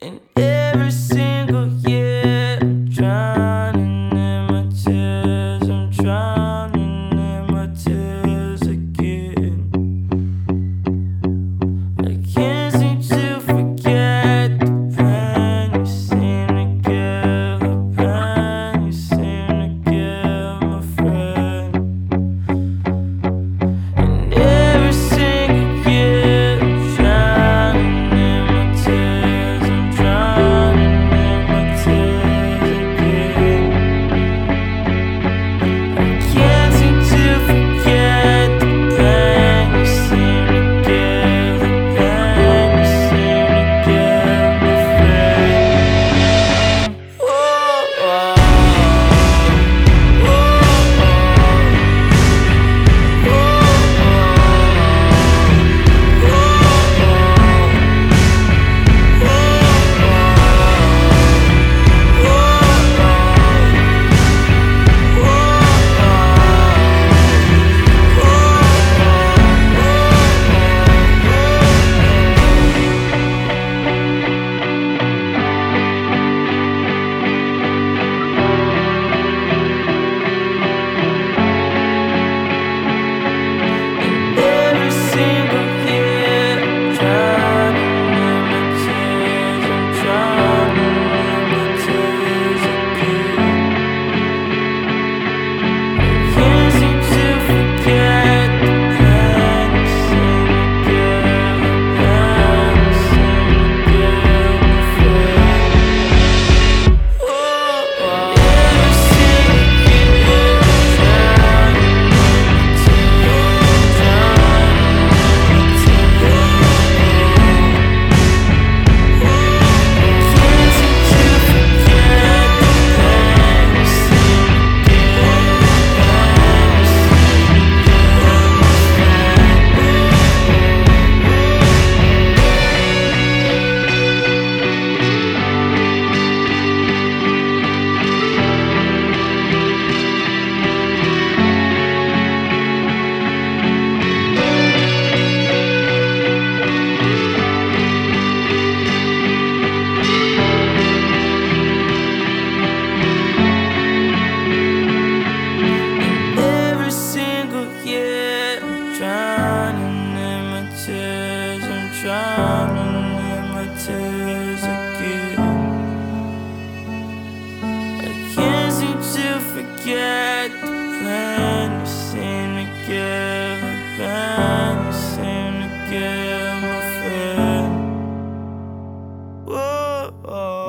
And every single year, I'm drowning in my tears. I'm drowning in my tears again. I can't seem to forget the pain you seem to give, the pain you seem to give, my friend. And every single year, I'm drowning in my tears. I'm drowning in my tears again. I can't seem to forget the pain you seem to give, the pain you seem to give, my friend. Oh, oh, oh, every single year, I'm drowning in my tears. I'm drowning in my tears again. Can't seem to forget the pain you seem to give, the pain you seem to give, my friend. Oh, oh. Every single year, I'm drowning in my tears, drowning in my tears again. Can't seem to forget the pain you seem to give, the pain you seem to give, my Every single year, I'm drowning in my tears. I'm drowning in my tears again. I can't seem to forget the pain you seem to give, the pain you seem to give, my friend. Whoa, oh.